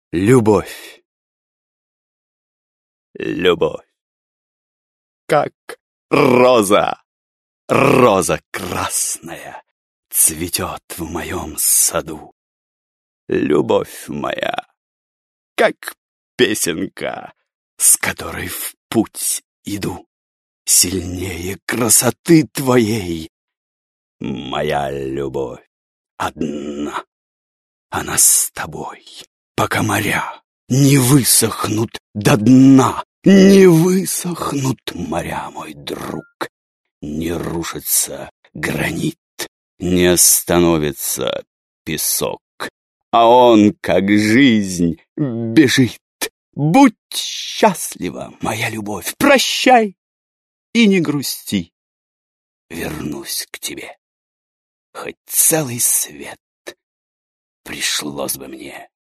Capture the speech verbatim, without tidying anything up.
Любовь. Любовь. Как роза, роза красная цветет в моем саду. Любовь моя, как песенка, с которой в путь иду. Сильнее красоты твоей моя любовь одна. Она с тобой, пока моря не высохнут до дна. Не высохнут моря, мой друг. Не рушится гранит, не остановится песок. А он, как жизнь, бежит. Будь счастлива, моя любовь, прощай и не грусти. Вернусь к тебе, хоть целый свет пришлось бы мне